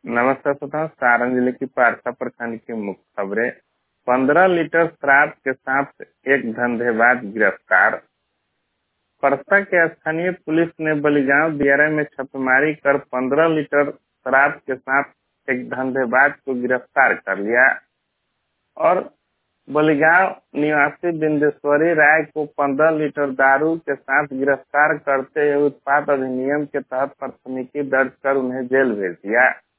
नमस्कार श्रोताओं, सारण जिले की पारसा प्रखंड की मुख्य खबरें। 15 लीटर शराब के साथ एक धंधेबाज गिरफ्तार। परसा के स्थानीय पुलिस ने बलिगांव दियारा में छापेमारी कर 15 लीटर शराब के साथ एक धंधेबाज को गिरफ्तार कर लिया और बलिगांव निवासी बिंदेश्वरी राय को 15 लीटर दारू के साथ गिरफ्तार करते हुए उत्पाद अधिनियम के तहत प्राथमिकी दर्ज कर उन्हें जेल भेज दिया।